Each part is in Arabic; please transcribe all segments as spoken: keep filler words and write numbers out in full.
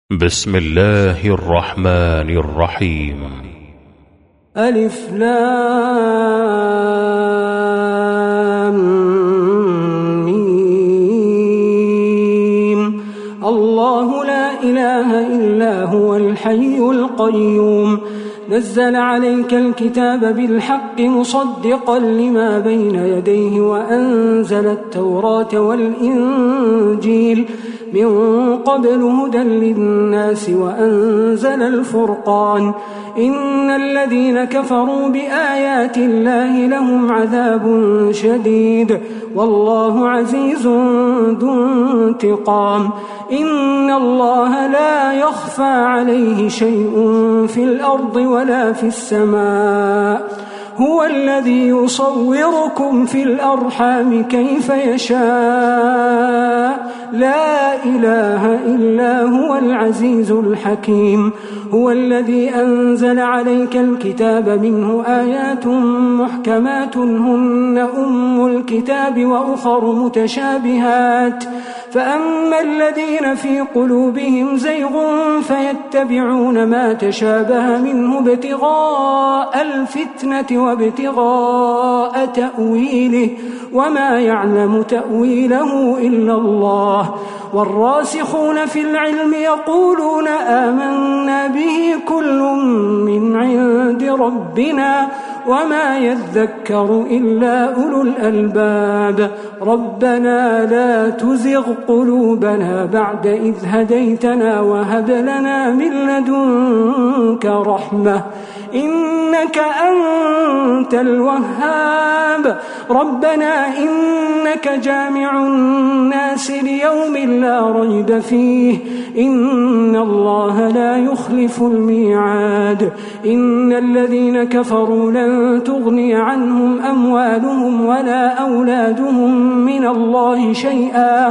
بسم الله الرحمن الرحيم. ألف لام ميم. الله لا إله إلا هو الحي القيوم، نزل عليك الكتاب بالحق مصدقا لما بين يديه وأنزل التوراة والإنجيل من قبل هدى للناس وأنزل الفرقان. إن الذين كفروا بآيات الله لهم عذاب شديد والله عزيز ذو انتقام. إن الله لا يخفى عليه شيء في الأرض ولا في السماء، هو الذي يصوركم في الأرحام كيف يشاء، لا إله إلا هو العزيز الحكيم. هو الذي أنزل عليك الكتاب منه آيات محكمات هن أم الكتاب وأخر متشابهات، فأما الذين في قلوبهم زيغ فيتبعون ما تشابه منه ابتغاء الفتنة وابتغاء تأويله وما يعلم تأويله إلا الله. والراسخون في العلم يقولون آمنا به كل من عند ربنا وما يذكر إلا أولو الألباب. ربنا لا تزغ قلوبنا بعد إذ هديتنا وهب لنا من لدنك رحمة إنك أنت الوهاب. ربنا إنك جامع الناس ليوم لا ريب فيه إن الله لا يخلف الميعاد. إن الذين كفروا لن تغني عنهم أموالهم ولا أولادهم من الله شيئا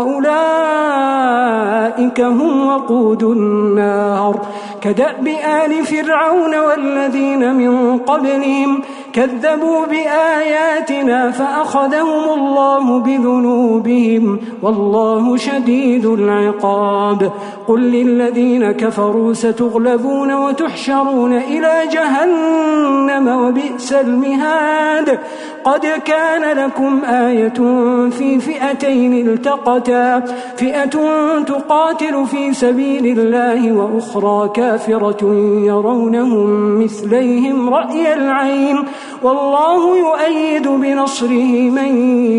وأولئك هم وقود النار. كدأب آل فرعون والذين من قبلهم كذبوا بآياتنا فأخذهم الله بذنوبهم والله شديد العقاب. قل للذين كفروا ستغلبون وتحشرون إلى جهنم وبئس المهاد. قد كان لكم آية في فئتين التقتا، فئة تقاتل في سبيل الله وأخرى كافرة يرونهم مثليهم رأي العين والله يؤيد بنصره من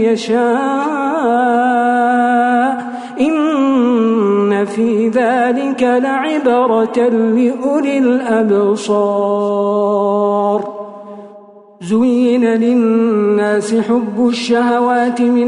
يشاء. إن في ذلك لعبرة لأولي الأبصار. زين للناس حب الشهوات من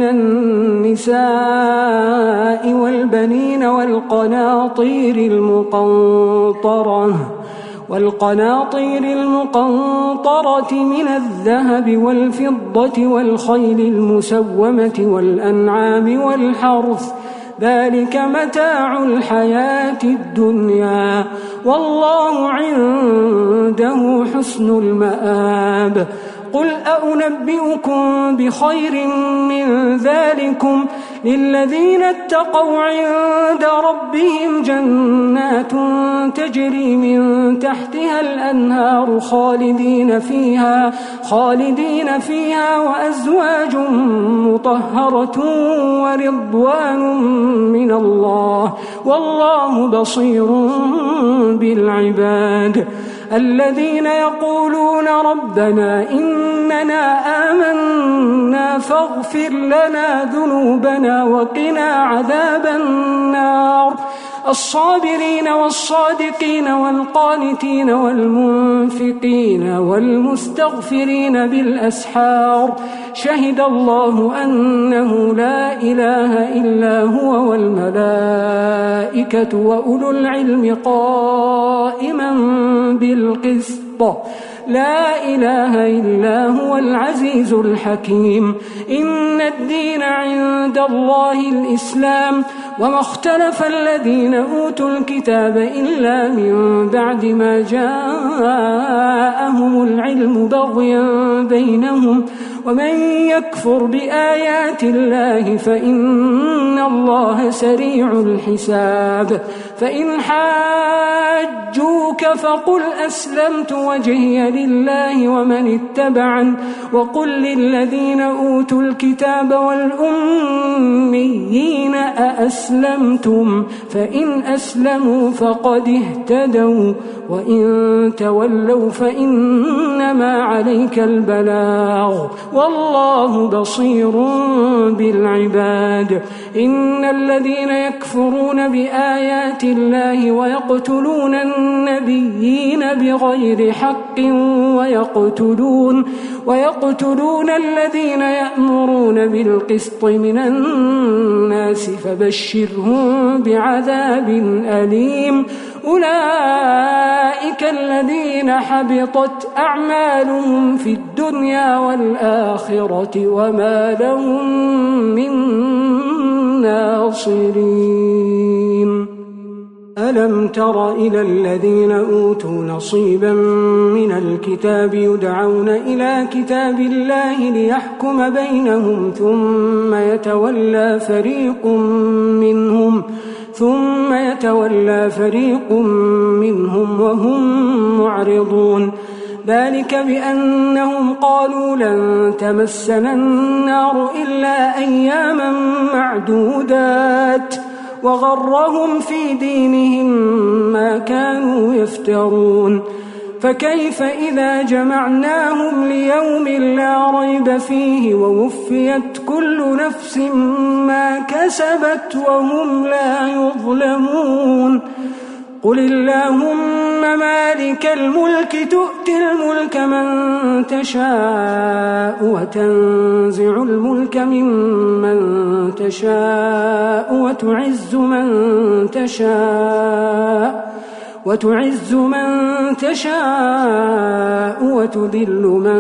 النساء والبنين والقناطير المقنطرة والقناطير المقنطرة من الذهب والفضة والخيل المسومة والأنعام والحرث، ذلك متاع الحياة الدنيا والله عنده حسن المآب. قل أنبئكم بخير من ذلكم للذين اتقوا عند ربهم جنات تجري من تحتها الأنهار خالدين فيها خالدين فيها وأزواج مطهرة ورضوان من الله والله بصير بالعباد. الذين يقولون ربنا إننا آمنا فاغفر لنا ذنوبنا وقنا عذاب النار. الصابرين والصادقين والقانتين والمنفقين والمستغفرين بالأسحار. شهد الله أنه لا إله إلا هو والملائكة وأولو العلم قائما بالقسط القسط لا إله إلا هو العزيز الحكيم إن الدين عند الله الإسلام وما اختلف الذين أوتوا الكتاب إلا من بعد ما جاءهم العلم بغيا بينهم ومن يكفر بآيات الله فإن الله سريع الحساب فإن حاجوك فقل أسلمت وجهي لله ومن اتبعن وقل للذين أوتوا الكتاب والأميين أأسلمتم فإن أسلموا فقد اهتدوا وإن تولوا فإنما عليك البلاغ والله بصير بالعباد إن الذين يكفرون بآيات الله ويقتلون النبيين بغير حق ويقتلون ويقتلون الذين يأمرون بالقسط من الناس فبشرهم بعذاب أليم أولئك الذين حبطت أعمالهم في الدنيا والآخرة وما لهم من ناصرين ألم تر إلى الذين أوتوا نصيبا من الكتاب يدعون إلى كتاب الله ليحكم بينهم ثم يتولى فريق منهم ثم يتولى فريق منهم وهم معرضون ذلك بأنهم قالوا لن تمسنا النار إلا أياما معدودات وغرهم في دينهم ما كانوا يفترون فكيف إذا جمعناهم ليوم لا ريب فيه ووفيت كل نفس ما كسبت وهم لا يظلمون قل اللهم مالك الملك تؤتي الملك من تشاء وتنزع الملك ممن تشاء وتعز من تشاء وتعز من تشاء وتذل من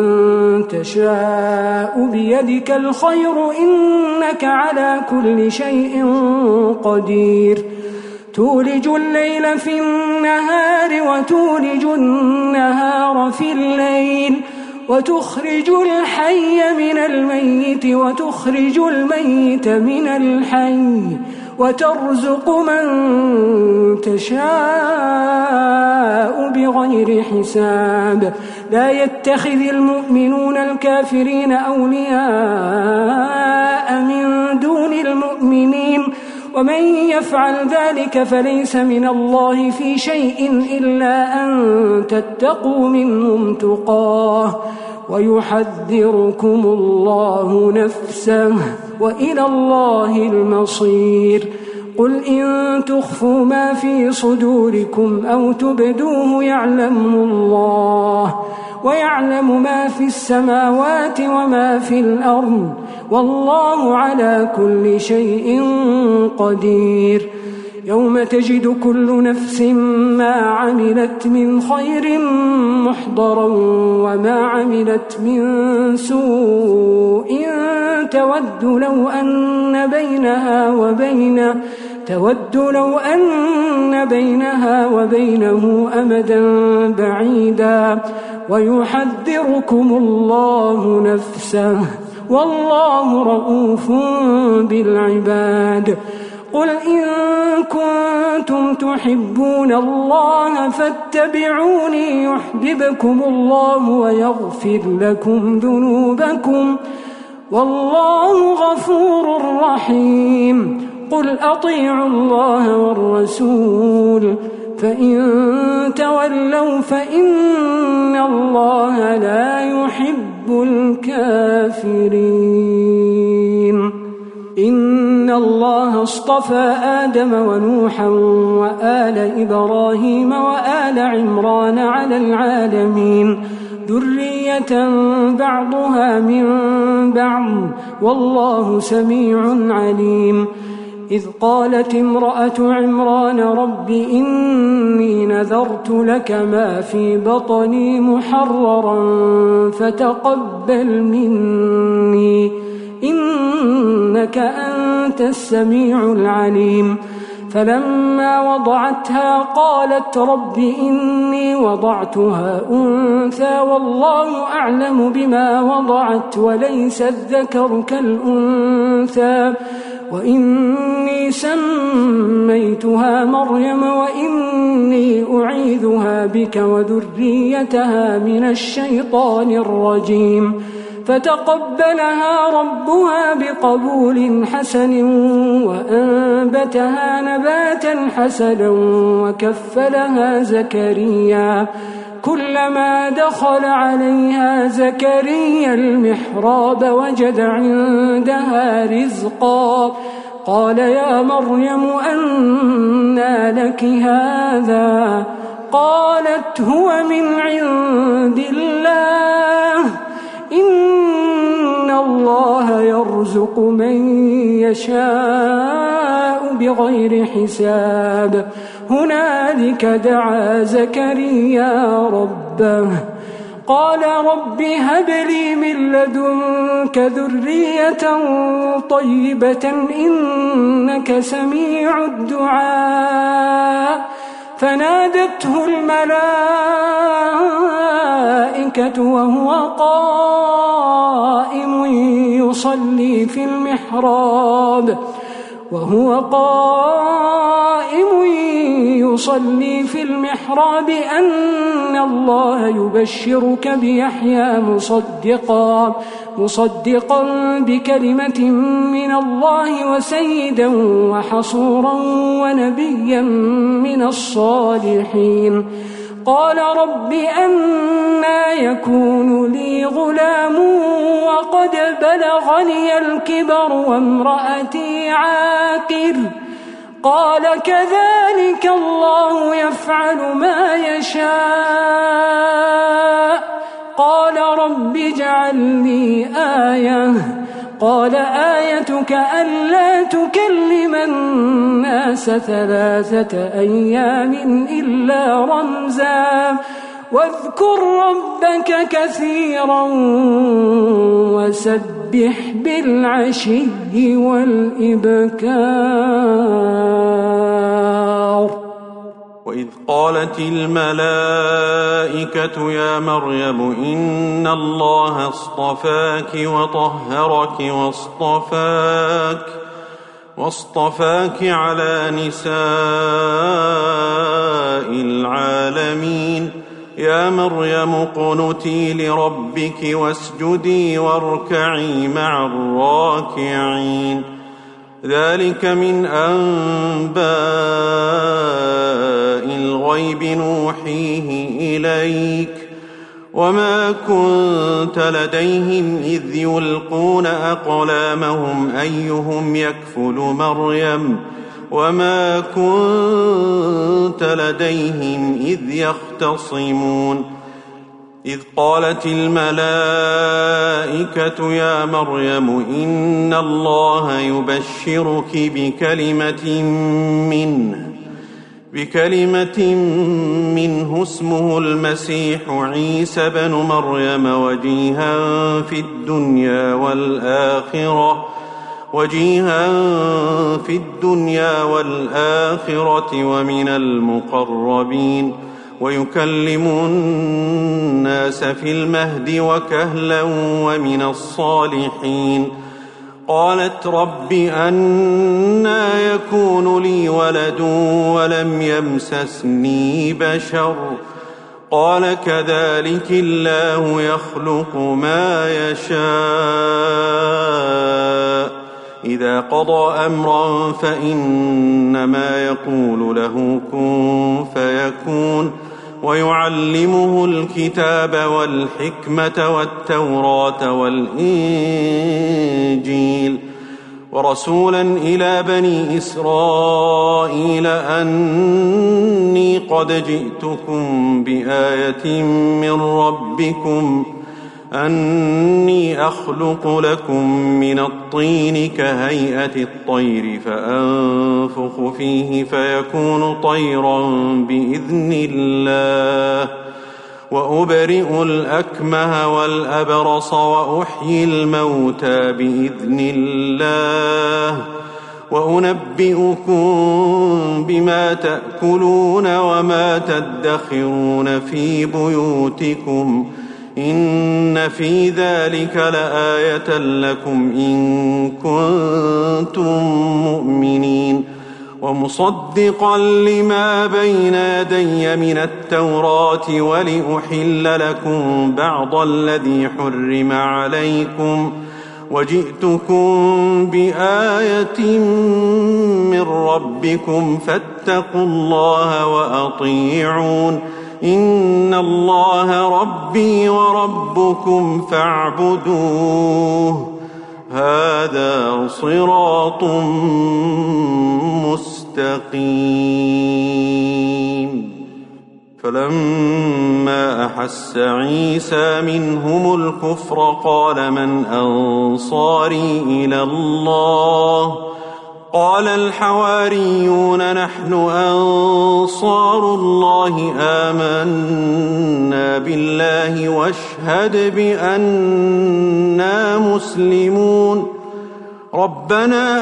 تشاء بيدك الخير إنك على كل شيء قدير تولج الليل في النهار وتولج النهار في الليل وتخرج الحي من الميت وتخرج الميت من الحي وترزق من تشاء بغير حساب لا يتخذ المؤمنون الكافرين أولياء من دون المؤمنين ومن يفعل ذلك فليس من الله في شيء إلا أن تتقوا منهم تقاه ويحذركم الله نفسه وإلى الله المصير قل إن تخفوا ما في صدوركم أو تبدوه يعلمه الله ويعلم ما في السماوات وما في الأرض والله على كل شيء قدير يوم تجد كل نفس ما عملت من خير محضرا وما عملت من سوء تود لو أن بينها وبينه تود لو أن بينها وبينه أمدا بعيدا ويحذركم الله نفسه والله رؤوف بالعباد قل إن كنتم تحبون الله فاتبعوني يحببكم الله ويغفر لكم ذنوبكم والله غفور رحيم قل أطيعوا الله والرسول فإن تولوا فإن الله لا يحب الكافرين إن الله اصطفى آدم ونوحا وآل إبراهيم وآل عمران على العالمين ذرية بعضها من بعض والله سميع عليم إذ قالت امرأة عمران رب إني نذرت لك ما في بطني محررا فتقبل مني إنك أنت السميع العليم. فلما وضعتها قالت رب إني وضعتها أنثى والله أعلم بما وضعت وليس الذكر كالأنثى وإني سميتها مريم وإني أعيذها بك وذريتها من الشيطان الرجيم. فتقبلها ربها بقبول حسن وأنبتها نباتا حسنا وكفلها زكريا. كلما دخل عليها زكريا المحراب وجد عندها رزقا قال يا مريم أنى لك هذا؟ قالت هو من عند الله إن الله يرزق من يشاء بغير حساب. هنالك دعا زكريا ربه قال رب هب لي من لدنك ذرية طيبة إنك سميع الدعاء. فنادته الملائكة وهو قائم يصلي في المحراب وهو قائم يصلي في المحراب أن الله يبشرك بيحيى مصدقا مصدقا بكلمة من الله وسيدا وحصورا ونبيا من الصالحين. قال رب أنى يكون لي غلام وقد بلغني الكبر وامرأتي عاقر؟ قال كذلك الله يفعل ما يشاء. قال رب اجعل لي آية. قال آيتك ألا تكلم الناس ثلاثة أيام إلا رمزا واذكر ربك كثيرا وسبح بالعشي والإبكار. وإذ قالت الملائكة يا مريم إن الله اصطفاك وطهرك واصطفاك واصطفاك على نساء العالمين يا مريم اقنتي لربك واسجدي واركعي مع الراكعين. ذلك من أنباء الغيب نوحيه إليك وما كنت لديهم إذ يلقون أقلامهم أيهم يكفل مريم وما كنت لديهم إذ يختصمون. إذ قالت الملائكة يا مريم إن الله يبشرك بكلمة منه بكلمة منه اسمه المسيح عيسى بن مريم وجيها في الدنيا والآخرة وجيها في الدنيا والآخرة ومن المقربين ويكلم الناس في المهد وكهلا ومن الصالحين. قالت رب أنى يكون لي ولد ولم يمسسني بشر قال كذلك الله يخلق ما يشاء إذا قضى أمرا فإنما يقول له كن فيكون. ويعلمه الكتاب والحكمة والتوراة والإنجيل ورسولا إلى بني إسرائيل أني قد جئتكم بآية من ربكم أني أخلق لكم من الطين كهيئة الطير فأنفخ فيه فيكون طيرا بإذن الله وأبرئ الأكمه والأبرص وأحيي الموتى بإذن الله وأنبئكم بما تأكلون وما تدخرون في بيوتكم إن في ذلك لآية لكم إن كنتم مؤمنين ومصدقا لما بين يدي من التوراة ولأحل لكم بعض الذي حرم عليكم وجئتكم بآية من ربكم فاتقوا الله وأطيعون إن الله ربي وربكم فاعبدوه هذا صراط مستقيم. فلما أحس عيسى منهم الكفر قال من أنصاري إلى الله قال الحواريون نحن أنصار الله آمنا بالله واشهد بأننا مسلمون ربنا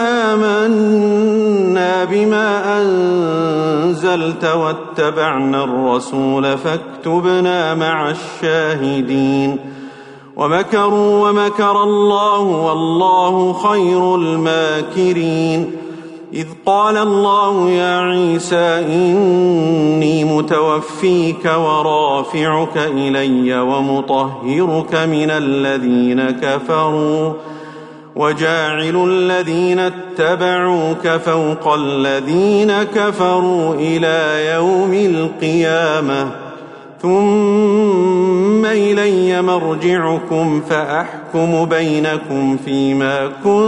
آمنا بما أنزلت واتبعنا الرسول فاكتبنا مع الشاهدين ومكروا ومكر الله والله خير الماكرين إذ قال الله يا عيسى إني متوفيك ورافعك إلي ومطهرك من الذين كفروا وجاعل الذين اتبعوك فوق الذين كفروا إلى يوم القيامة ثم إلي مرجعكم فأحكم بينكم فيما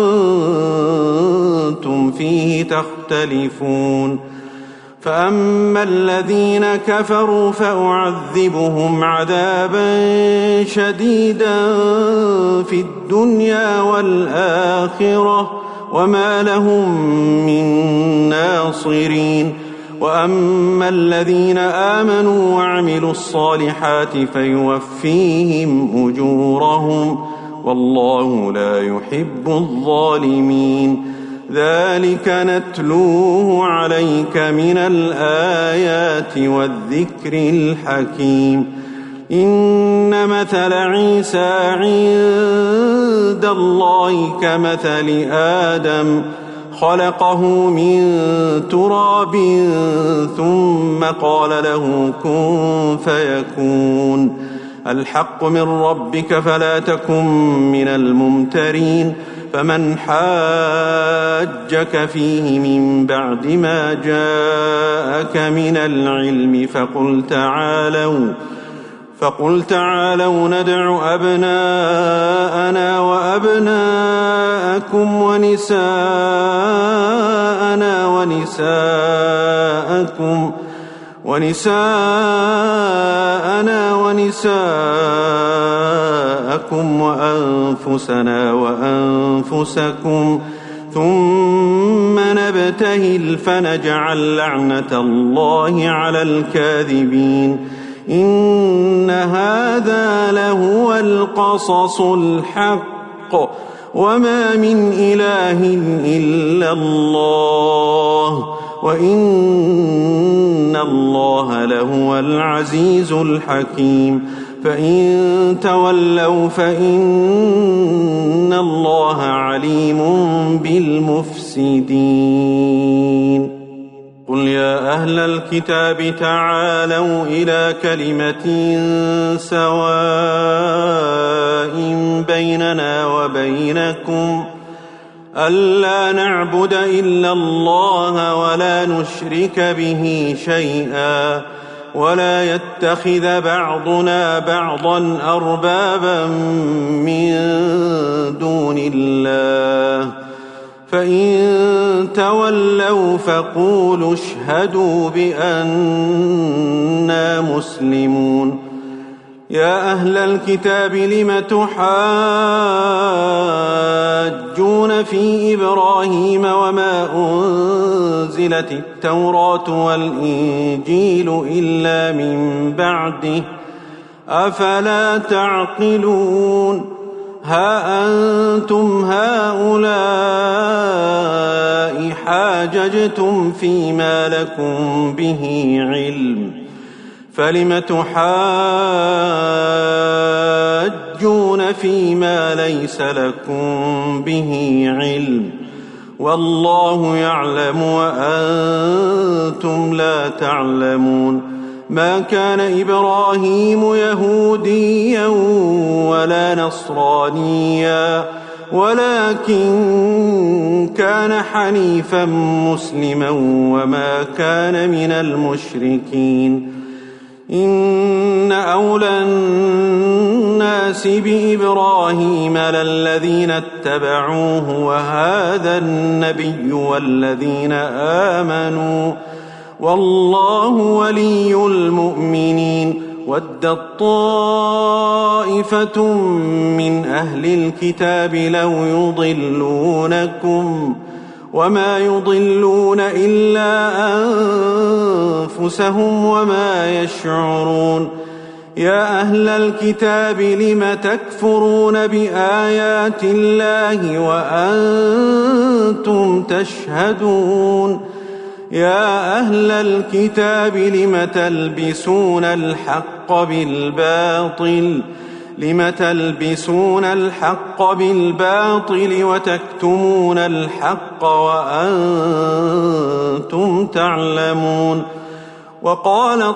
كنتم فيه تختلفون فأما الذين كفروا فأعذبهم عذابا شديدا في الدنيا والآخرة وما لهم من ناصرين وأما الذين آمنوا وعملوا الصالحات فيوفيهم أجورهم والله لا يحب الظالمين ذلك نتلوه عليك من الآيات والذكر الحكيم إن مثل عيسى عند الله كمثل آدم خلقه من تراب ثم قال له كن فيكون الحق من ربك فلا تكن من الممترين فمن حاجك فيه من بعد ما جاءك من العلم فقل تعالوا فقل تعالوا ندع أبناءنا وأبناءكم ونساءنا ونساءكم ونساءنا ونساءكم وأنفسنا وأنفسكم ثم نبتهل فنجعل لعنة الله على الكاذبين إن هذا لهو القصص الحق وما من إله إلا الله وإن الله لهو العزيز الحكيم فإن تولوا فإن الله عليم بالمفسدين قل يا أهل الكتاب تعالوا إلى كلمة سواء بيننا وبينكم ألا نعبد إلا الله ولا نشرك به شيئا ولا يتخذ بعضنا بعضا أربابا من دون الله فإن تولوا فقولوا اشهدوا بأننا مسلمون يا أهل الكتاب لم تحاجون في إبراهيم وما أنزلت التوراة والإنجيل إلا من بعده أفلا تعقلون ها أنتم هؤلاء حاججتم فيما لكم به علم فلم تحاجون فيما ليس لكم به علم والله يعلم وأنتم لا تعلمون ما كان إبراهيم يهوديا ولا نصرانيا ولكن كان حنيفا مسلما وما كان من المشركين إن أولى الناس بإبراهيم للذين اتبعوه وهذا النبي والذين آمنوا والله ولي المؤمنين ودت طائفة من أهل الكتاب لو يضلونكم وما يضلون إلا أنفسهم وما يشعرون يا أهل الكتاب لم تكفرون بآيات الله وأنتم تشهدون يا أهل الكتاب لم تلبسون الحق بالباطل لم تلبسون الحق بالباطل وتكتمون الحق وأنتم تعلمون وقالت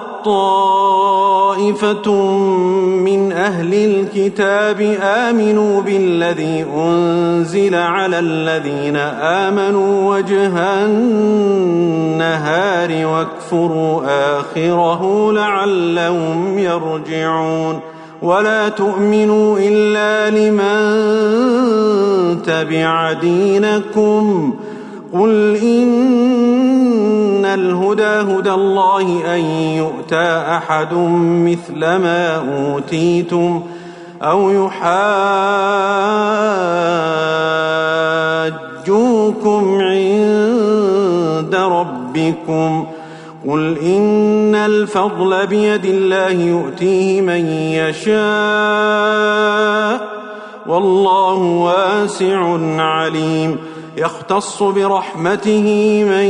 طائفة من أهل الكتاب آمنوا بالذي أنزل على الذين آمنوا وجه النهار واكفروا آخره لعلهم يرجعون ولا تؤمنوا إلا لمن تبع دينكم قل إن الهدى هدى الله أن يؤتى أحد مثل ما أوتيتم أو يحاجوكم عند ربكم قل إن الفضل بيد الله يؤتيه من يشاء والله واسع عليم يختص برحمته من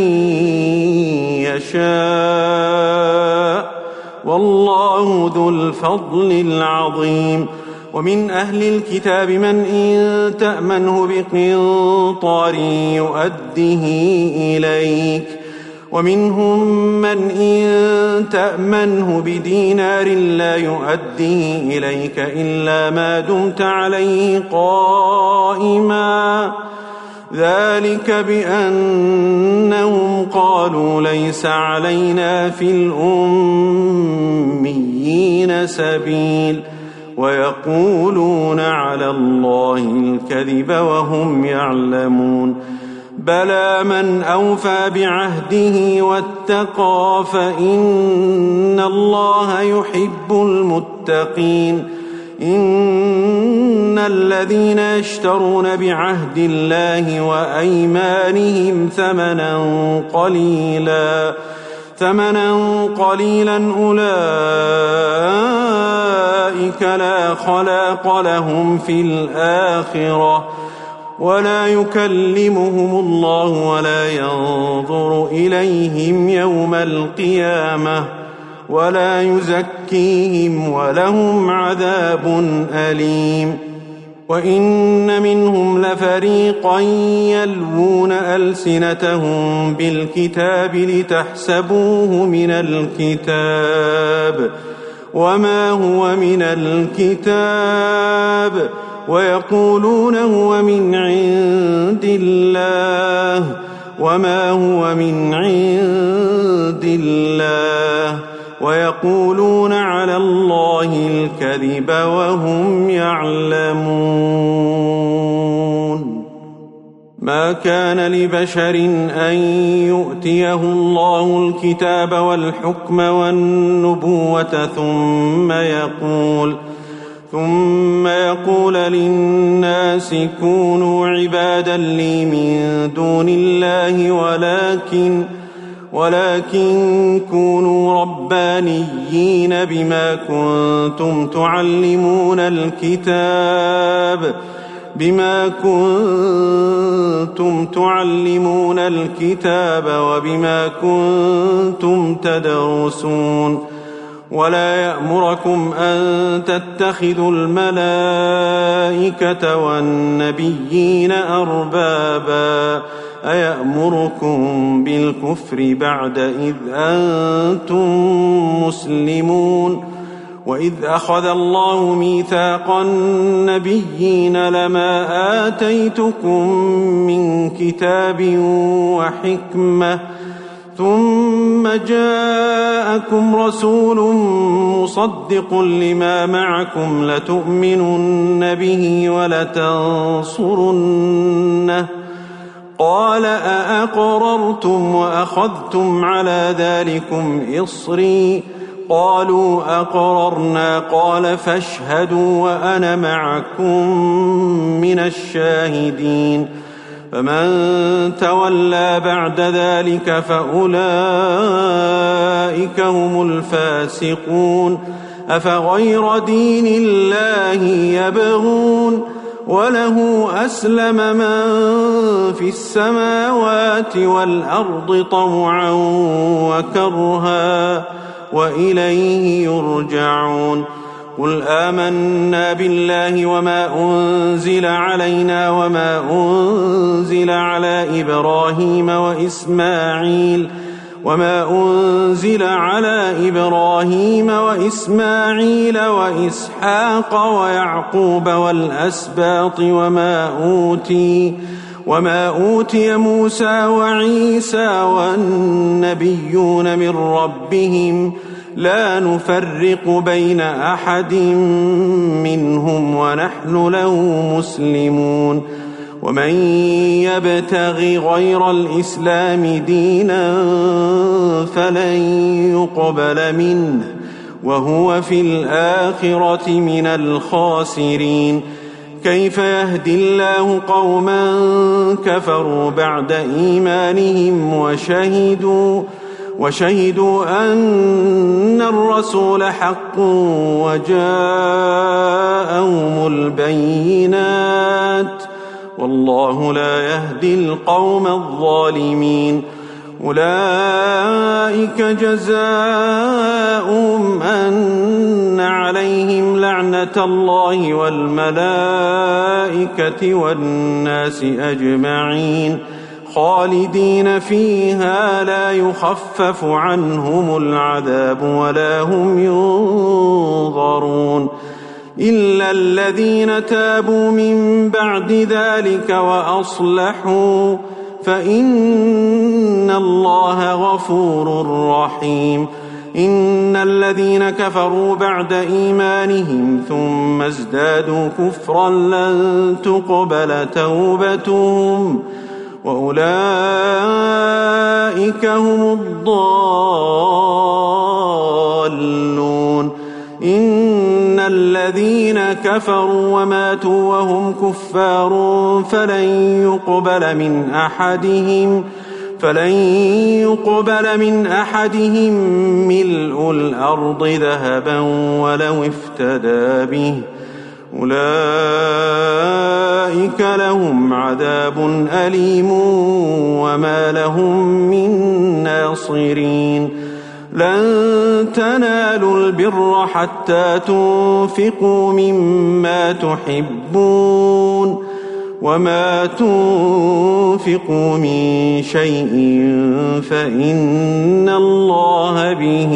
يشاء والله ذو الفضل العظيم ومن أهل الكتاب من إن تأمنه بقنطار يؤده إليك ومنهم من إن تأمنه بدينار لا يؤديه إليك إلا ما دمت عليه قائما ذلك بأنهم قالوا ليس علينا في الأميين سبيل ويقولون على الله الكذب وهم يعلمون بلى من أوفى بعهده واتقى فإن الله يحب المتقين إن الذين يشترون بعهد الله وأيمانهم ثمنا قليلا ثمنا قليلا أولئك لا خلاق لهم في الآخرة ولا يكلمهم الله ولا ينظر إليهم يوم القيامة ولا يزكيهم ولهم عذاب أليم وإن منهم لفريقا يلوون ألسنتهم بالكتاب لتحسبوه من الكتاب وما هو من الكتاب ويقولون هو من عند الله وما هو من عند الله ويقولون على الله الكذب وهم يعلمون ما كان لبشر أن يؤتيه الله الكتاب والحكم والنبوة ثم يقول ثم يقول للناس كونوا عبادا لي من دون الله ولكن ولكن كونوا ربانيين بما كنتم تعلمون الكتاب بما كنتم تعلمون الكتاب وبما كنتم تدرسون ولا يأمركم أن تتخذوا الملائكة والنبيين أربابا أيأمركم بالكفر بعد إذ أنتم مسلمون وإذ أخذ الله ميثاق النبيين لما آتيتكم من كتاب وحكمة ثم جاءكم رسول مصدق لما معكم لتؤمنن به ولتنصرنه قال أأقررتم وأخذتم على ذلكم إصري قالوا أقررنا قال فاشهدوا وأنا معكم من الشاهدين فمن تولى بعد ذلك فأولئك هم الفاسقون أفغير دين الله يبغون وله أسلم من في السماوات والأرض طوعا وكرها وإليه يرجعون قل آمنا بالله وما أنزل علينا وما أنزل على إبراهيم وإسماعيل وما أنزل على إبراهيم وإسماعيل وإسحاق ويعقوب والأسباط وما أوتي وما أوتي موسى وعيسى والنبيون من ربهم لا نفرق بين أحد منهم ونحن له مسلمون ومن يبتغ غير الإسلام دينا فلن يقبل منه وهو في الآخرة من الخاسرين كيف يهدي الله قوما كفروا بعد إيمانهم وشهدوا وشهدوا أن الرسول حق وجاءهم البينات والله لا يهدي القوم الظالمين أولئك جزاؤهم أن عليهم لعنة الله والملائكة والناس أجمعين خالدين فيها لا يخفف عنهم العذاب ولا هم ينظرون إلا الذين تابوا من بعد ذلك وأصلحوا فإن الله غفور رحيم إن الذين كفروا بعد إيمانهم ثم ازدادوا كفرا لن تقبل توبتهم وأولئك هم الضالون إن الذين كفروا وماتوا وهم كفار فلن يقبل من أحدهم فلن يقبل من أحدهم ملء الأرض ذهبا ولو افتدى به أولئك لهم عذاب أليم وما لهم من ناصرين لن تنالوا البر حتى تنفقوا مما تحبون وما تنفقوا من شيء فإن الله به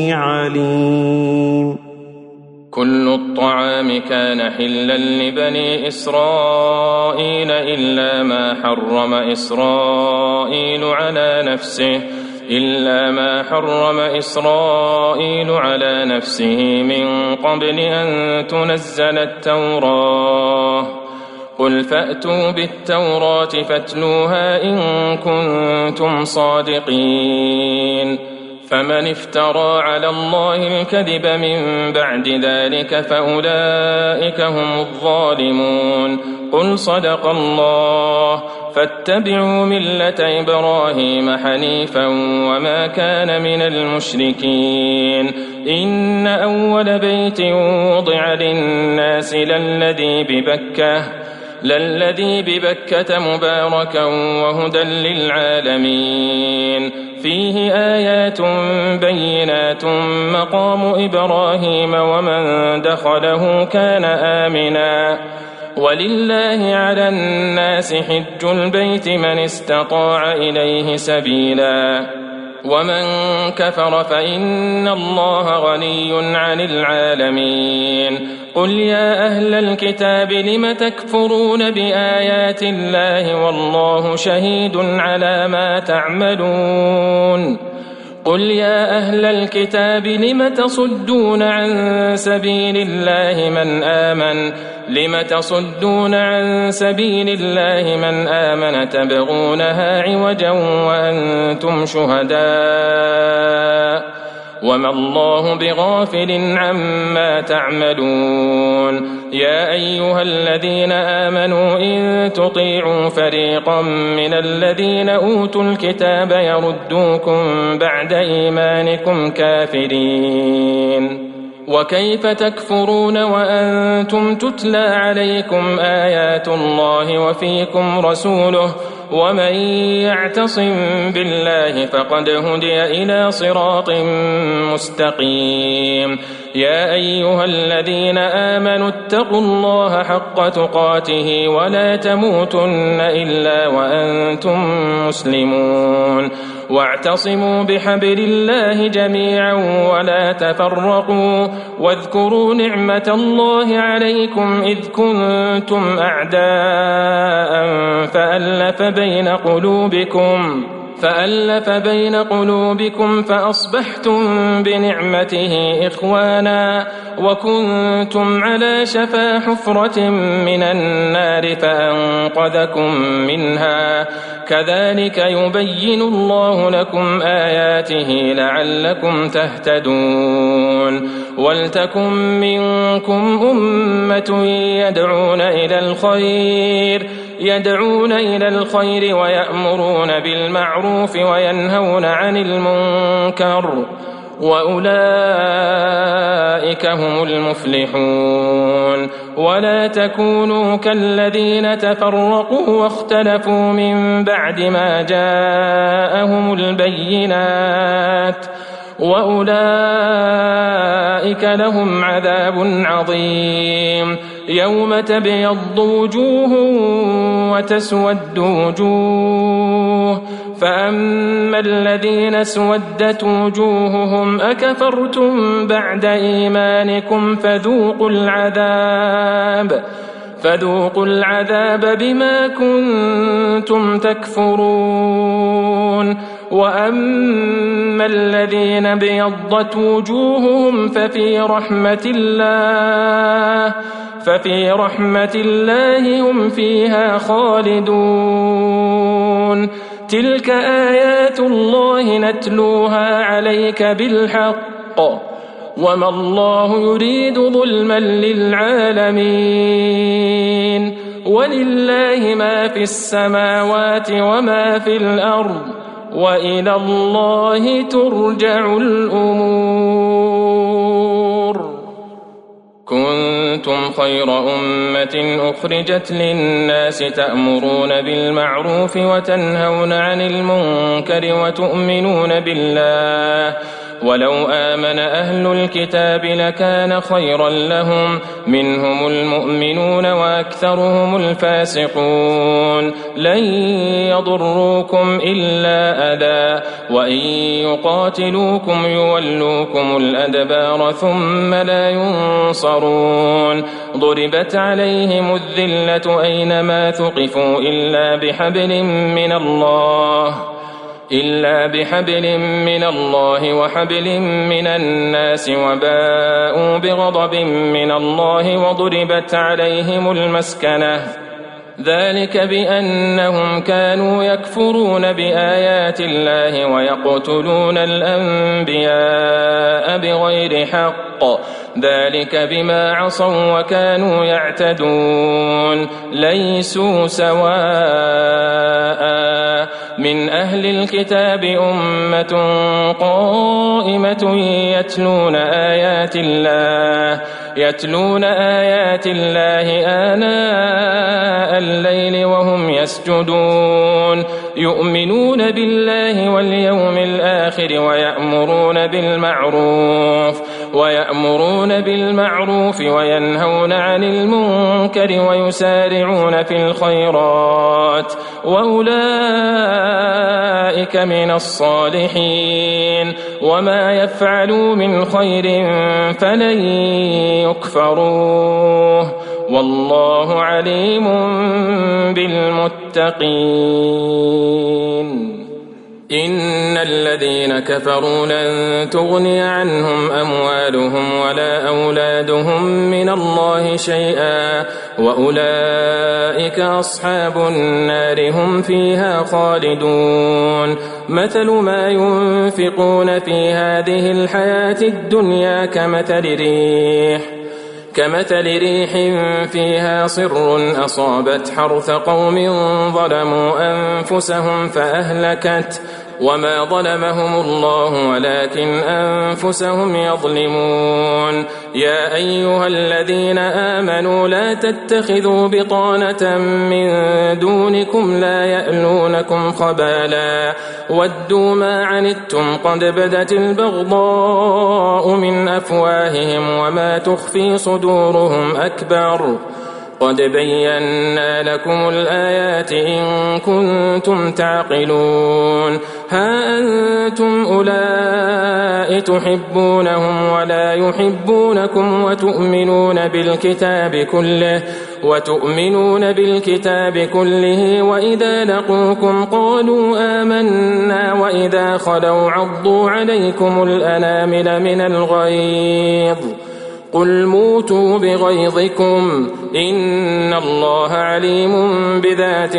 عليم. كل الطعام كان حلا لبني إسرائيل إلا ما حرم إسرائيل على نفسه إلا ما حرم إسرائيل على نفسه من قبل أن تنزل التوراة قل فأتوا بالتوراة فاتلوها إن كنتم صادقين فمن افترى على الله الكذب من بعد ذلك فأولئك هم الظالمون قل صدق الله فاتبعوا ملة إبراهيم حنيفا وما كان من المشركين إن أول بيت وضع للناس للذي ببكة للذي ببكة مباركا وهدى للعالمين فيه آيات بينات مقام إبراهيم ومن دخله كان آمنا ولله على الناس حج البيت من استطاع إليه سبيلا ومن كفر فإن الله غني عن العالمين قل يا أهل الكتاب لم تكفرون بآيات الله والله شهيد على ما تعملون قل يا أهل الكتاب لم تصدون عن سبيل الله من آمن لم تصدون عن سبيل الله من آمن تبغونها عوجا وأنتم شهداء وما الله بغافل عما تعملون يا أيها الذين آمنوا إن تطيعوا فريقا من الذين أوتوا الكتاب يردوكم بعد إيمانكم كافرين وكيف تكفرون وأنتم تتلى عليكم آيات الله وفيكم رسوله ومن يعتصم بالله فقد هدي إلى صراط مستقيم يا أيها الذين آمنوا اتقوا الله حق تقاته ولا تموتن إلا وأنتم مسلمون واعتصموا بحبل الله جميعا ولا تفرقوا واذكروا نعمة الله عليكم إذ كنتم أعداء فألف بين قلوبكم فألف بين قلوبكم فأصبحتم بنعمته إخوانا وكنتم على شفا حفرة من النار فأنقذكم منها كذلك يبين الله لكم آياته لعلكم تهتدون ولتكن منكم أمة يدعون إلى الخير يدعون إلى الخير ويأمرون بالمعروف وينهون عن المنكر وأولئك هم المفلحون ولا تكونوا كالذين تفرقوا واختلفوا من بعد ما جاءهم البينات وأولئك لهم عذاب عظيم يوم تبيض وجوه وتسود وجوه فأما الذين اسودت وجوههم أكفرتم بعد إيمانكم فذوقوا العذاب فذوقوا العذاب بما كنتم تكفرون وأما الذين ابيضت وجوههم ففي رحمة الله ففي رحمة الله هم فيها خالدون تلك آيات الله نتلوها عليك بالحق وما الله يريد ظلما للعالمين ولله ما في السماوات وما في الأرض وإلى الله ترجع الأمور كنتم خير أمة أخرجت للناس تأمرون بالمعروف وتنهون عن المنكر وتؤمنون بالله ولو آمن أهل الكتاب لكان خيرا لهم منهم المؤمنون وأكثرهم الفاسقون لن يضروكم إلا أذى وإن يقاتلوكم يولوكم الأدبار ثم لا ينصرون ضربت عليهم الذلة أينما ثقفوا إلا بحبل من الله إلا بحبل من الله وحبل من الناس وباءوا بغضب من الله وضربت عليهم المسكنة ذلك بأنهم كانوا يكفرون بآيات الله ويقتلون الأنبياء بغير حق ذلك بما عصوا وكانوا يعتدون ليسوا سواء من أهل الكتاب أمة قائمة يتلون آيات الله يتلون آيات الله آناء الليل وهم يسجدون يؤمنون بالله واليوم الآخر ويأمرون بالمعروف ويأمرون بالمعروف وينهون عن المنكر ويسارعون في الخيرات وأولئك من الصالحين وما يفعلوا من خير فلن يكفروه والله عليم بالمتقين إن الذين كفروا لن تغني عنهم أموالهم ولا أولادهم من الله شيئا وأولئك أصحاب النار هم فيها خالدون مثل ما ينفقون في هذه الحياة الدنيا كمثل ريح كمثل ريح فيها صر أصابت حرث قوم ظلموا أنفسهم فأهلكت وما ظلمهم الله ولكن أنفسهم يظلمون يا أيها الذين آمنوا لا تتخذوا بطانة من دونكم لا يألونكم خبالا ودوا ما عنتم قد بدت البغضاء من أفواههم وما تخفي صدورهم أكبر قد بينا لكم الآيات إن كنتم تعقلون ها أنتم أولئك تحبونهم ولا يحبونكم وتؤمنون بالكتاب كله وتؤمنون بالكتاب كله وإذا لقوكم قالوا آمنا وإذا خلوا عضوا عليكم الأنامل من الغيظ قل موتوا بغيظكم إن الله عليم بذات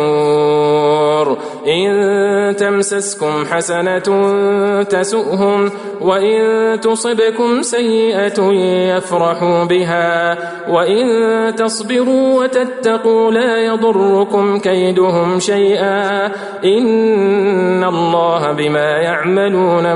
الصدور إن تمسسكم حسنة تسؤهم وإن تصبكم سيئة يفرحوا بها وإن تصبروا وتتقوا لا يضركم كيدهم شيئا إن الله بما يعملون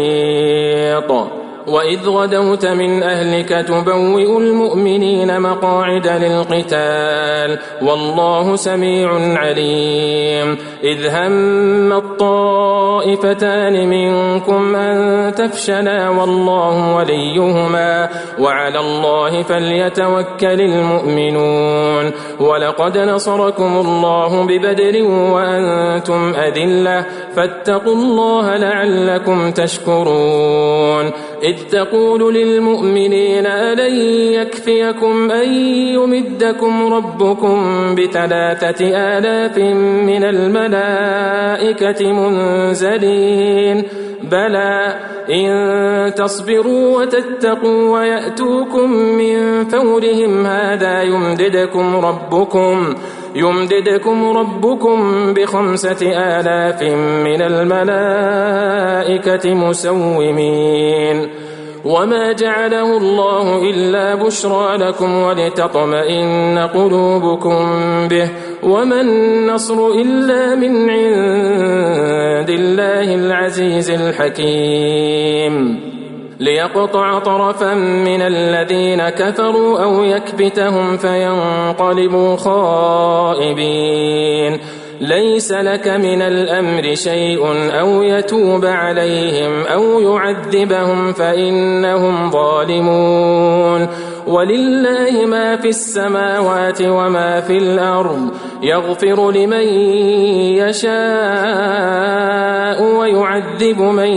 محيط وإذ غدوت من أهلك تبوئ المؤمنين مقاعد للقتال والله سميع عليم إذ هم الطائفتان منكم أن تفشلا والله وليهما وعلى الله فليتوكل المؤمنون ولقد نصركم الله ببدر وأنتم أذلة فاتقوا الله لعلكم تشكرون إذ تقول للمؤمنين ألن يكفيكم أن يمدكم ربكم بثلاثة آلاف من الملائكة منزلين بلى إن تصبروا وتتقوا ويأتوكم من فورهم هذا يمددكم ربكم يمددكم ربكم بخمسة آلاف من الملائكة مسومين وما جعله الله إلا بشرى لكم ولتطمئن قلوبكم به وما النصر إلا من عند الله العزيز الحكيم ليقطع طرفا من الذين كفروا أو يكبتهم فينقلبوا خائبين ليس لك من الأمر شيء أو يتوب عليهم أو يعذبهم فإنهم ظالمون ولله ما في السماوات وما في الأرض يغفر لمن يشاء ويعذب من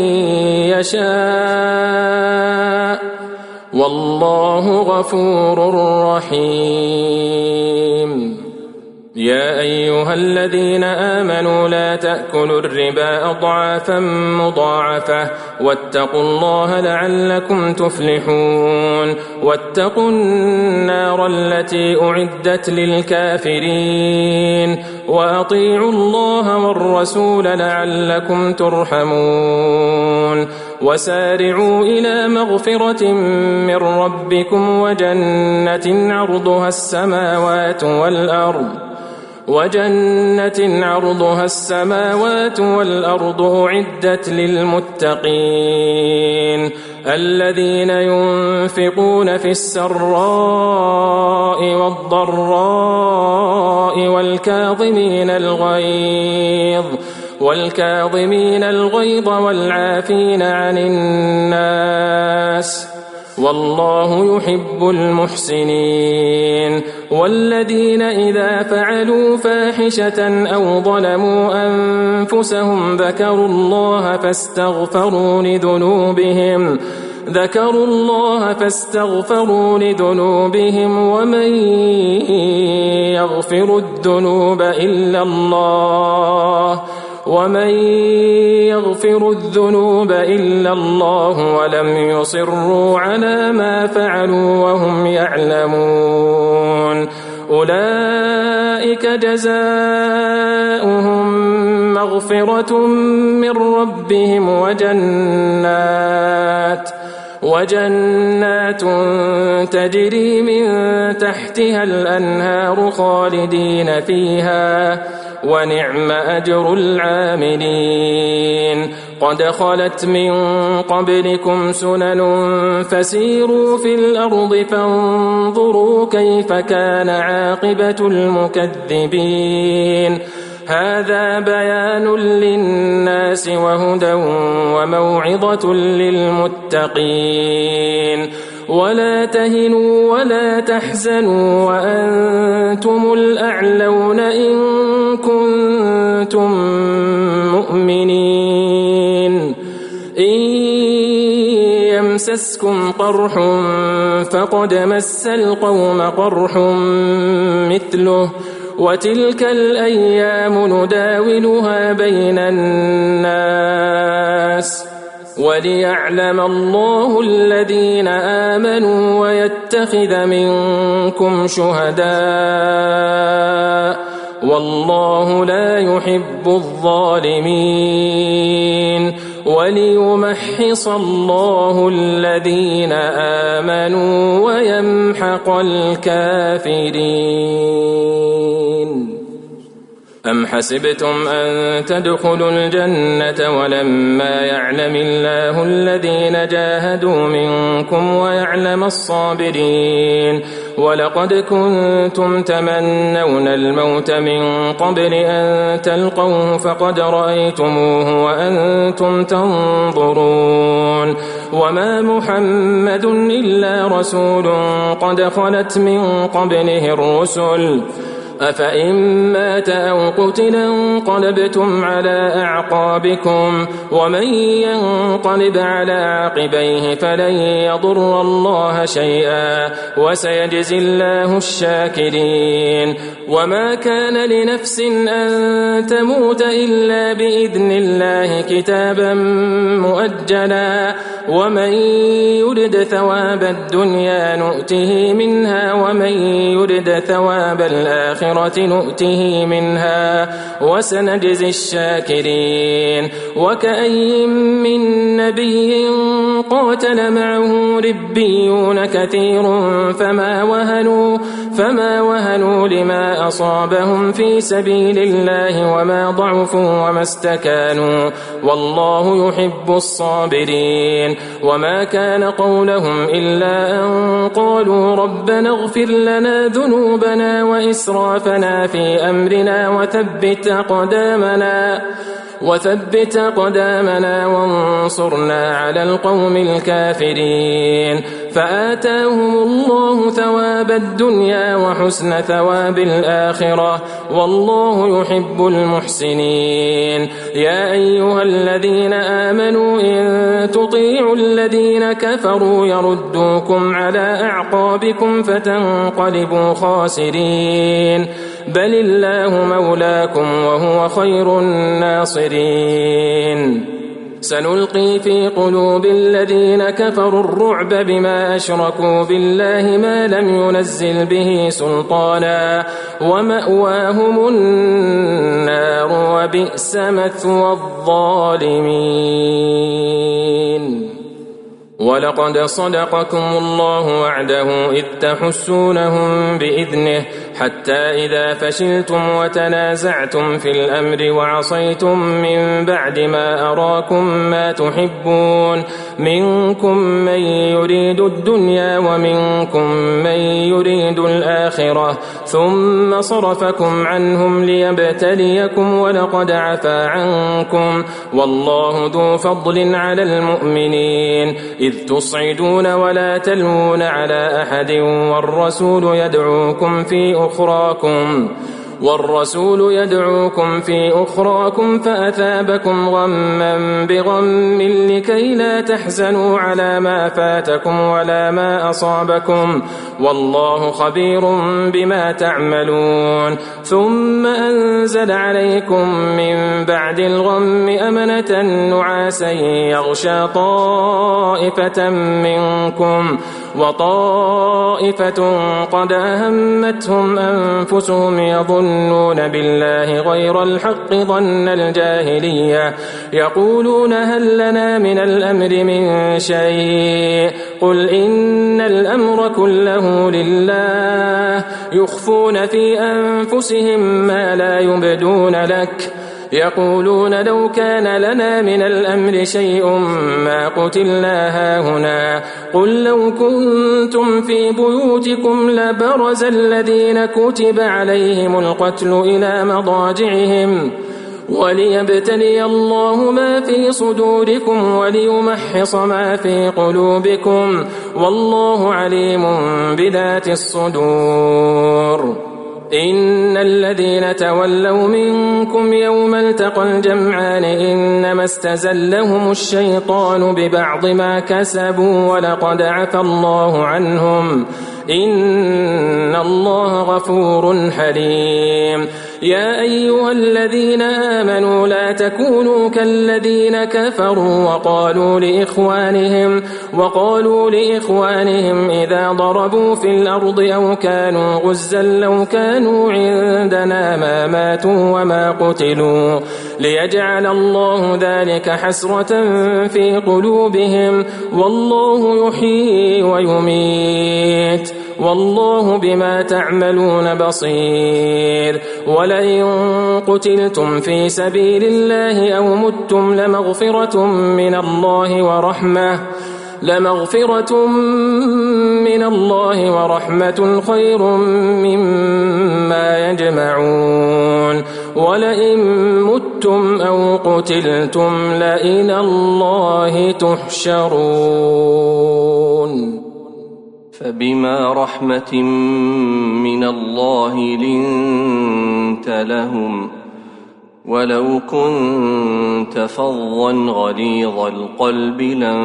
يشاء والله غفور رحيم يا أيها الذين آمنوا لا تأكلوا الربا أضعافا مضاعفة واتقوا الله لعلكم تفلحون واتقوا النار التي أعدت للكافرين وأطيعوا الله والرسول لعلكم ترحمون وسارعوا إلى مغفرة من ربكم وجنة عرضها السماوات والأرض وجنة عرضها السماوات والأرض أعدت للمتقين الذين ينفقون في السراء والضراء والكاظمين الغيظ والكاظمين الغيظ والعافين عن الناس والله يحب المحسنين والذين إذا فعلوا فاحشة أو ظلموا أنفسهم ذكروا الله فاستغفروا لذنوبهم ذكروا الله فاستغفروا لذنوبهم ومن يغفر الذنوب إلا الله ومن يغفر الذنوب إلا الله ولم يصروا على ما فعلوا وهم يعلمون أولئك جزاؤهم مغفرة من ربهم وجنات وجنات تجري من تحتها الأنهار خالدين فيها ونعم أجر العاملين قد خلت من قبلكم سنن فسيروا في الأرض فانظروا كيف كان عاقبة المكذبين هذا بيان للناس وهدى وموعظة للمتقين ولا تهنوا ولا تحزنوا وأنتم الأعلون إن كنتم مؤمنين إن يمسسكم قرح فقد مس القوم قرح مثله وتلك الأيام نداولها بين الناس وليعلم الله الذين آمنوا ويتخذ منكم شهداء والله لا يحب الظالمين وليمحص الله الذين آمنوا ويمحق الكافرين أم حسبتم أن تدخلوا الجنة ولما يعلم الله الذين جاهدوا منكم ويعلم الصابرين ولقد كنتم تمنون الموت من قبل أن تلقوه فقد رأيتموه وأنتم تنظرون وما محمد إلا رسول قد خلت من قبله الرسل أفإن مات أو قتل انقلبتم على أعقابكم ومن ينقلب على عقبيه فلن يضر الله شيئا وسيجزي الله الشاكرين وما كان لنفس أن تموت إلا بإذن الله كتابا مؤجلا ومن يرد ثواب الدنيا نؤته منها ومن يرد ثواب الآخرة نؤته منها وسنجزي الشاكرين وكأي من نبي قاتل معه ربيون كثير فما وهنوا فما وهنوا لما أصابهم في سبيل الله وما ضعفوا وما استكانوا والله يحب الصابرين وما كان قولهم إلا أن قالوا ربنا اغفر لنا ذنوبنا وإسرافنا في أمرنا وثبت أقدامنا وثبت أقدامنا وانصرنا على القوم الكافرين فآتاهم الله ثواب الدنيا وحسن ثواب الآخرة والله يحب المحسنين يا أيها الذين آمنوا إن تطيعوا الذين كفروا يردوكم على أعقابكم فتنقلبوا خاسرين بل الله مولاكم وهو خير الناصرين سنلقي في قلوب الذين كفروا الرعب بما أشركوا بالله ما لم ينزل به سلطانا ومأواهم النار وبئس مثوى الظالمين ولقد صدقكم الله وعده إذ تحسونهم بإذنه حتى إذا فشلتم وتنازعتم في الأمر وعصيتم من بعد ما أراكم ما تحبون منكم من يريد الدنيا ومنكم من يريد الآخرة ثم صرفكم عنهم ليبتليكم ولقد عفا عنكم والله ذو فضل على المؤمنين إذ تصعدون ولا تلوون على أحد والرسول يدعوكم في أخراكم والرسول يدعوكم في أخراكم فأثابكم غما بغم لكي لا تحزنوا على ما فاتكم ولا ما أصابكم والله خبير بما تعملون ثم أنزل عليكم من بعد الغم أمنة نعاسا يغشى طائفة منكم وطائفة قد أهمتهم أنفسهم يظنون بالله غير الحق ظن الجاهلية يقولون هل لنا من الأمر من شيء قل إن الأمر كله لله يخفون في أنفسهم ما لا يبدون لك يقولون لو كان لنا من الأمر شيء ما قتلنا هاهنا قل لو كنتم في بيوتكم لبرز الذين كتب عليهم القتل إلى مضاجعهم وليبتلي الله ما في صدوركم وليمحص ما في قلوبكم والله عليم بذات الصدور إن الذين تولوا منكم يوم التقى الجمعان إنما استزلهم الشيطان ببعض ما كسبوا ولقد عفى الله عنهم إن الله غفور حليم يا أيها الذين آمنوا لا تكونوا كالذين كفروا وقالوا لإخوانهم وقالوا لإخوانهم إذا ضربوا في الأرض أو كانوا غزا لو كانوا عندنا ما ماتوا وما قتلوا ليجعل الله ذلك حسرة في قلوبهم والله يحيي ويميت والله بما تعملون بصير ولئن قتلتم في سبيل الله أو متم لمغفرة من الله ورحمة لمغفرة من الله ورحمة خير مما يجمعون ولئن متم أو قتلتم لإلى الله تحشرون فبما رحمة من الله لنت لهم ولو كنت فظا غليظ القلب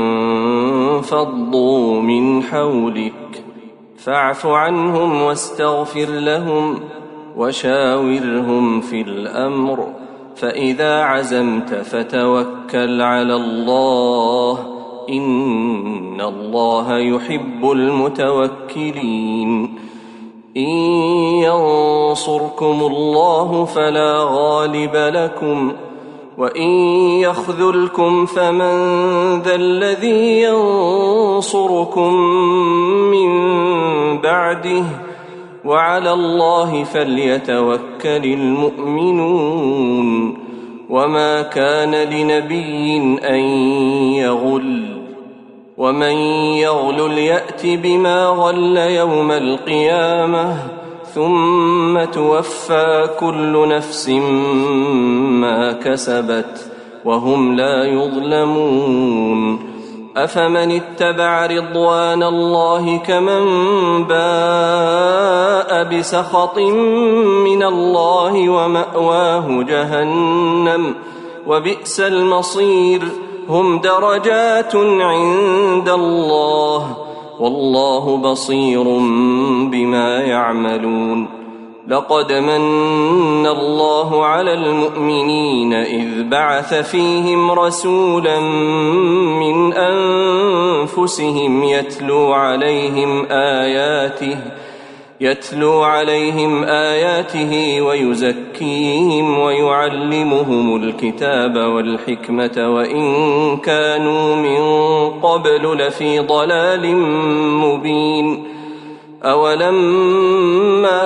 لانفضوا من حولك فاعف عنهم واستغفر لهم وشاورهم في الأمر فإذا عزمت فتوكل على الله إن الله يحب المتوكلين إن ينصركم الله فلا غالب لكم وإن يخذلكم فمن ذا الذي ينصركم من بعده وعلى الله فليتوكل المؤمنون وما كان لنبي أن يغل ومن يغلل يأت بما غل يوم القيامة ثم توفى كل نفس ما كسبت وهم لا يظلمون أفمن اتبع رضوان الله كمن باء بسخط من الله ومأواه جهنم وبئس المصير هم درجات عند الله والله بصير بما يعملون لقد من الله على المؤمنين إذ بعث فيهم رسولا من أنفسهم يتلو عليهم آياته يتلو عليهم آياته ويزكيهم ويعلمهم الكتاب والحكمة وإن كانوا من قبل لفي ضلال مبين. أولما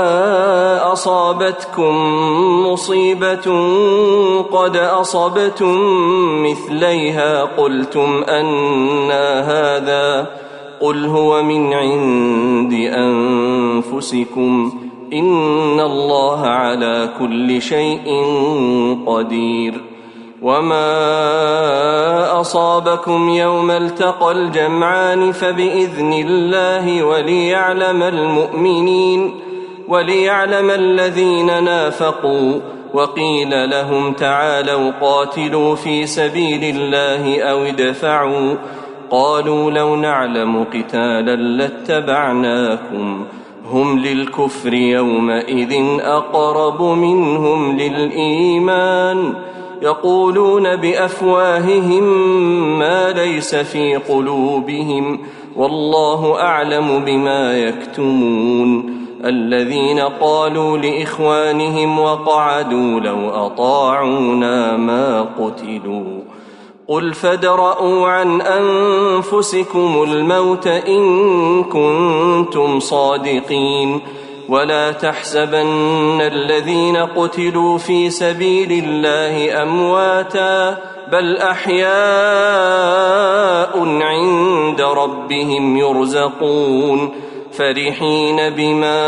أصابتكم مصيبة قد أصبتم مثليها قلتم أنى هذا قل هو من عند أنفسكم إن الله على كل شيء قدير. وما أصابكم يوم التقى الجمعان فبإذن الله وليعلم المؤمنين وليعلم الذين نافقوا. وقيل لهم تعالوا قاتلوا في سبيل الله أو ادفعوا قالوا لو نعلم قتالا لاتبعناكم هم للكفر يومئذ أقرب منهم للإيمان يقولون بأفواههم ما ليس في قلوبهم والله أعلم بما يكتمون. الذين قالوا لإخوانهم وقعدوا لو أطاعونا ما قتلوا قل فادرءوا عن أنفسكم الموت إن كنتم صادقين ولا تحسبن الذين قتلوا في سبيل الله أمواتا بل أحياء عند ربهم يرزقون فرحين بما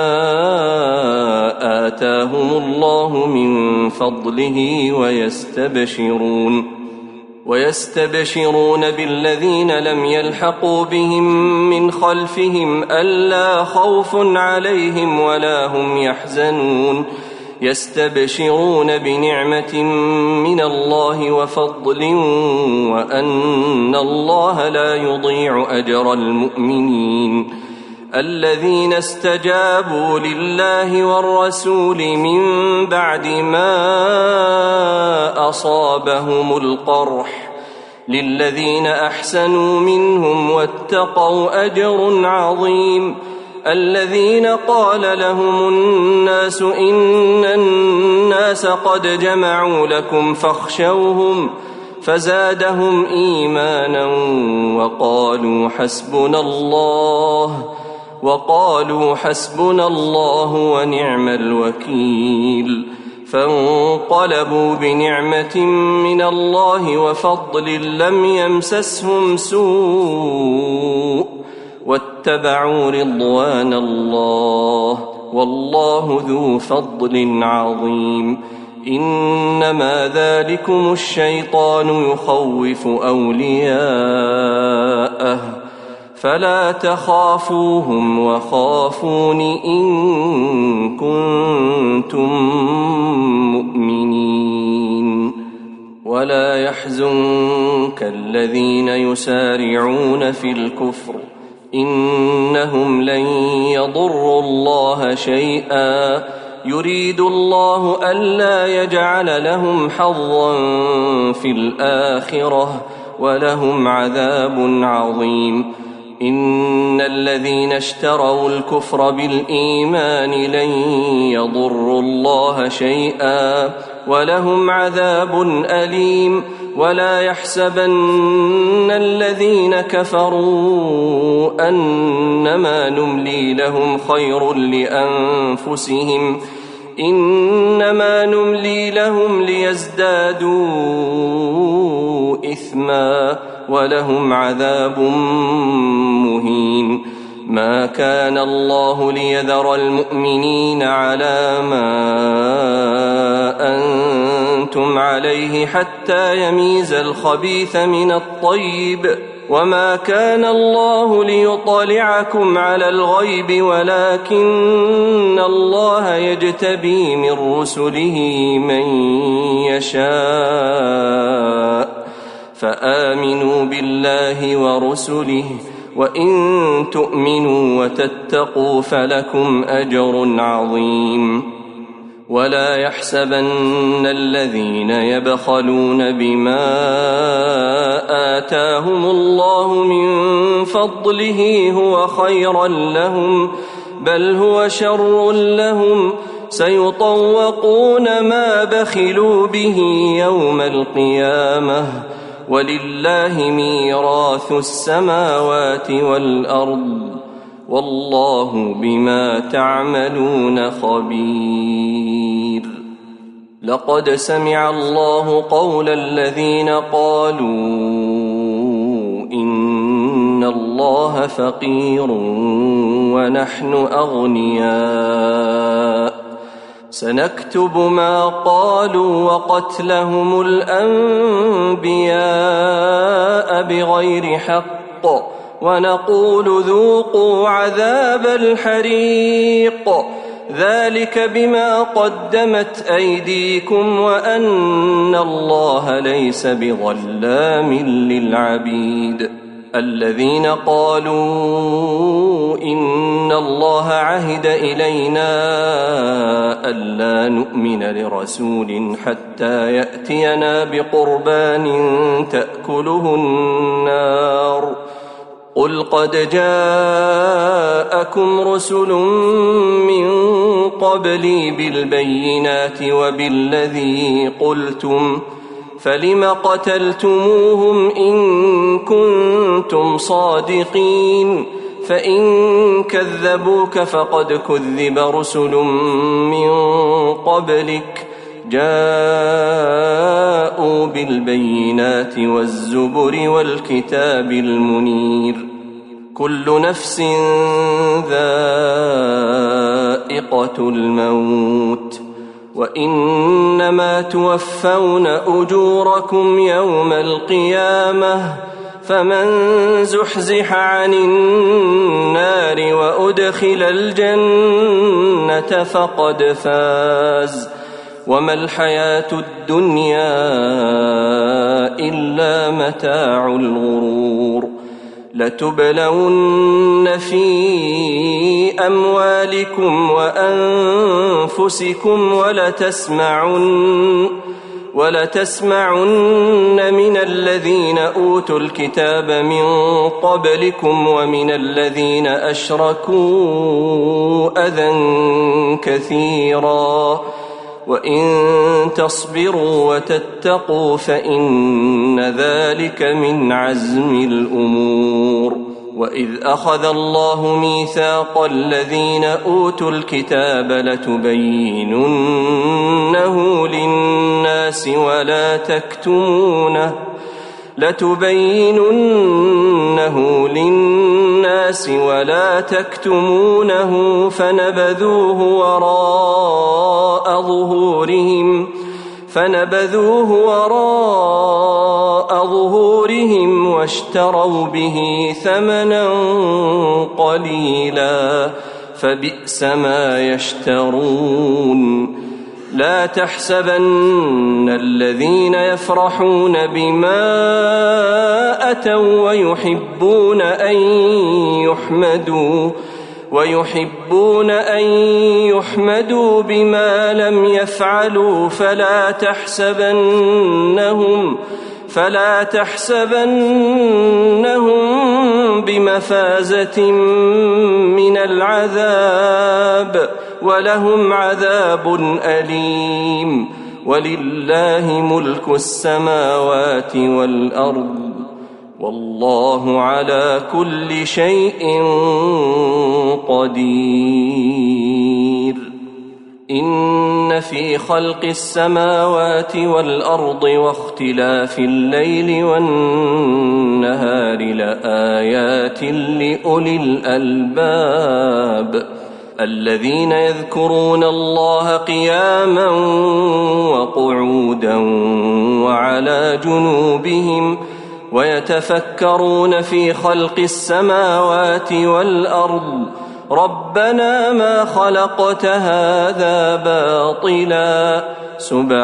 آتاهم الله من فضله ويستبشرون ويستبشرون بالذين لم يلحقوا بهم من خلفهم ألا خوف عليهم ولا هم يحزنون يستبشرون بنعمة من الله وفضل وأن الله لا يضيع أجر المؤمنين. الذين استجابوا لله والرسول من بعد ما أصابهم القرح للذين أحسنوا منهم واتقوا أجر عظيم. الذين قال لهم الناس إن الناس قد جمعوا لكم فاخشوهم فزادهم إيمانا وقالوا حسبنا الله وقالوا حسبنا الله ونعم الوكيل. فانقلبوا بنعمة من الله وفضل لم يمسسهم سوء واتبعوا رضوان الله والله ذو فضل عظيم. إنما ذلكم الشيطان يخوف أولياءه فلا تخافوهم وخافون إن كنتم مؤمنين. ولا يحزنك الذين يسارعون في الكفر إنهم لن يضروا الله شيئا يريد الله ألا يجعل لهم حظا في الآخرة ولهم عذاب عظيم. إن الذين اشتروا الكفر بالإيمان لن يضروا الله شيئا ولهم عذاب أليم. ولا يحسبن الذين كفروا أنما نملي لهم خير لأنفسهم إنما نملي لهم ليزدادوا إثما ولهم عذاب مهين. ما كان الله ليذر المؤمنين على ما أنتم عليه حتى يميز الخبيث من الطيب وما كان الله ليطلعكم على الغيب ولكن الله يجتبي من رسله من يشاء فآمنوا بالله ورسله وإن تؤمنوا وتتقوا فلكم أجر عظيم. ولا يحسبن الذين يبخلون بما آتاهم الله من فضله هو خيرا لهم، بل هو شر لهم، سيطوقون ما بخلوا به يوم القيامة، ولله ميراث السماوات والأرض، والله بما تعملون خبير. لقد سمع الله قول الذين قالوا إن الله فقير ونحن أغنياء، سنكتب ما قالوا وقتلهم الأنبياء بغير حق، ونقول ذوقوا عذاب الحريق، ذلك بما قدمت أيديكم وأن الله ليس بظلام للعبيد. الذين قالوا إن الله عهد إلينا ألا نؤمن لرسول حتى يأتينا بقربان تأكله النار، قل قد جاءكم رسل من قبلي بالبينات وبالذي قلتم، فلم قتلتموهم إن كنتم صادقين، فإن كذبوك فقد كذب رسل من قبلك جاءوا بالبينات والزبر والكتاب المنير. كل نفس ذائقة الموت، وإنما توفون أجوركم يوم القيامة، فمن زحزح عن النار وأدخل الجنة فقد فاز، وما الحياة الدنيا إلا متاع الغرور. لتبلون في أموالكم وأنفسكم ولتسمعن ولتسمعن من الذين أوتوا الكتاب من قبلكم ومن الذين أشركوا أذى كثيرا، وإن تصبروا وتتقوا فإن ذلك من عزم الأمور. وإذ أخذ الله ميثاق الذين أوتوا الكتاب لتبيننه للناس ولا تكتمونه لتبيننه للناس ولا تكتمونه فنبذوه وراء ظهورهم فنبذوه وراء ظهورهم واشتروا به ثمنا قليلا فبئس ما يشترون. لا تحسبن الذين يفرحون بما أتوا ويحبون أن يحمدوا ويحبون أن يحمدوا بما لم يفعلوا فلا تحسبنهم فلا تحسبنهم بمفازة من العذاب ولهم عذاب أليم. ولله ملك السماوات والأرض والله على كل شيء قدير. إن في خلق السماوات والأرض واختلاف الليل والنهار لآيات لأولي الألباب الذين يذكرون الله قياما وقعودا وعلى جنوبهم ويتفكرون في خلق السماوات والأرض ربنا ما خلقت هذا باطلا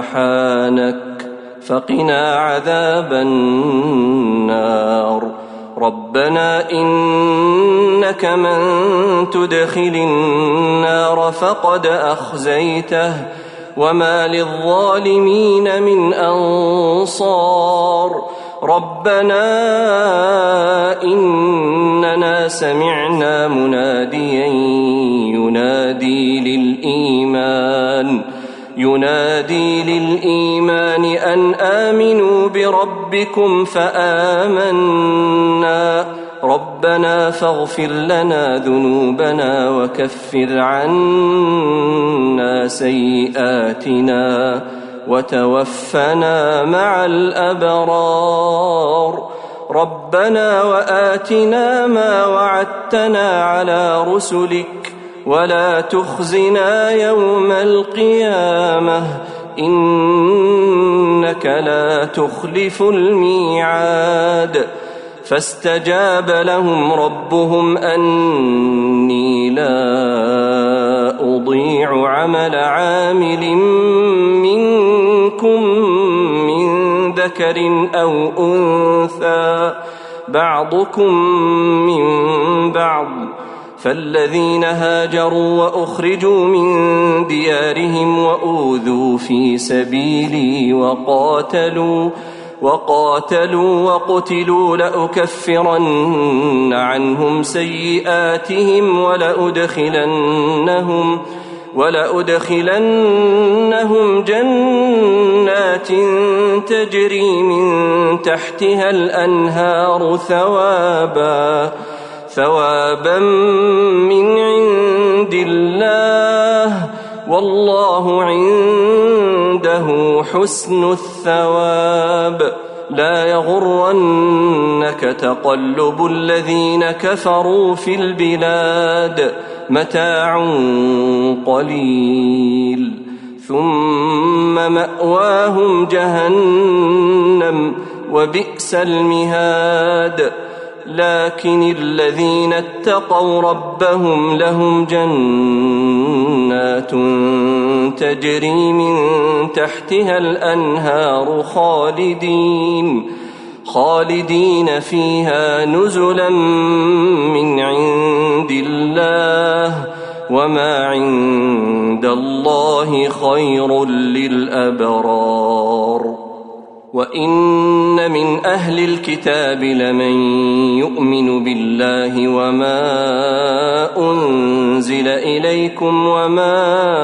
سبحانك فقنا عذاب النار. ربنا إنك من تدخل النار فقد أخزيته وما للظالمين من أنصار ربنا إننا سمعنا مناديا ينادي للإيمان ينادي للإيمان أن آمنوا بربكم فآمنا ربنا فاغفر لنا ذنوبنا وكفر عنا سيئاتنا وتوفنا مع الأبرار ربنا وآتنا ما وعدتنا على رسلك ولا تخزنا يوم القيامة إنك لا تخلف الميعاد فاستجاب لهم ربهم أني لا أضيع عمل عامل منكم من ذكر أو أنثى بعضكم من بعض فالذين هاجروا وأخرجوا من ديارهم وأوذوا في سبيلي وقاتلوا وقاتلوا وقتلوا لأكفرن عنهم سيئاتهم ولأدخلنهم ولأدخلنهم جنات تجري من تحتها الأنهار ثوابا ثوابا من عند الله والله عنده حسن الثواب لا يغرنك تقلب الذين كفروا في البلاد متاع قليل ثم مأواهم جهنم وبئس المهاد لكن الذين اتقوا ربهم لهم جنات تجري من تحتها الأنهار خالدين خالدين فيها نزلا من عند الله وما عند الله خير للأبرار وإن من أهل الكتاب لمن يؤمن بالله وما أنزل إليكم وما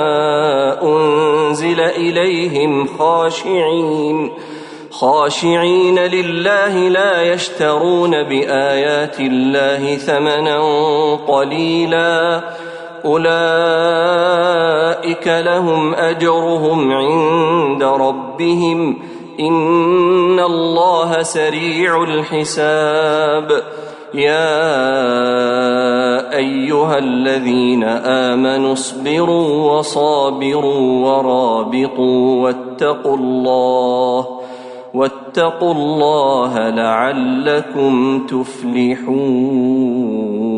أنزل إليهم خاشعين خاشعين لله لا يشترون بآيات الله ثمنا قليلا أولئك لهم أجرهم عند ربهم إن الله سريع الحساب يا أيها الذين آمنوا اصبروا وصابروا ورابطوا واتقوا الله واتقوا الله لعلكم تفلحون.